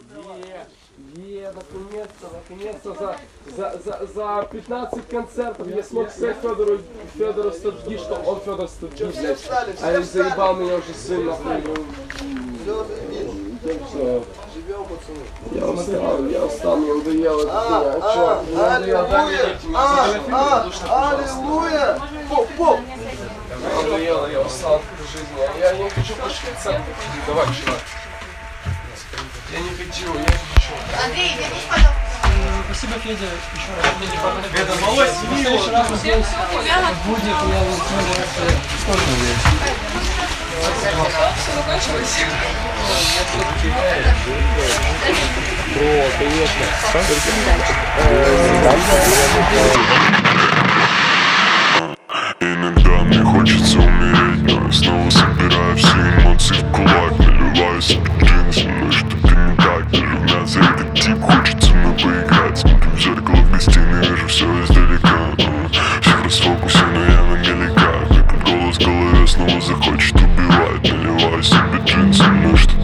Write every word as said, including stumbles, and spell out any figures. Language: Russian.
Е, е, наконец-то, наконец-то за, за, за, за пятнадцать концертов я смог сказать Федору, Федору Студги, что он Федор Студги, блядь. А я заебал меня уже сын, нахуй. Все. Я устал, я устал, мне надоело это хуйня. А чё? Мне надоело, дай мне деньги, меня сфотографируй, душа, пожалуйста. Аллилуйя! Поп, поп! Мне надоело, я устал от этой жизни. Я не хочу больше концерты ходить. Давай, чувак. Я не хочу, я не хочу. Андрей, вернись, пожалуйста. Спасибо, Федя, еще раз. Это малость, В следующий раз мы сделаем будет, я вот сколько здесь. Все закончилось. Бро, конечно. Иногда мне хочется умереть, но я снова собираю все эмоции в кулак. Наливаю себе джин, со мной что-то не так. Даже мясо этот тип, хочется мной поиграть. Смотрю в зеркало в гостиной, вижу все издалека. Все в расфокусе, но я на мелика. Как голос в голове снова захочет убивать. Наливаю себе джин, со мной что-то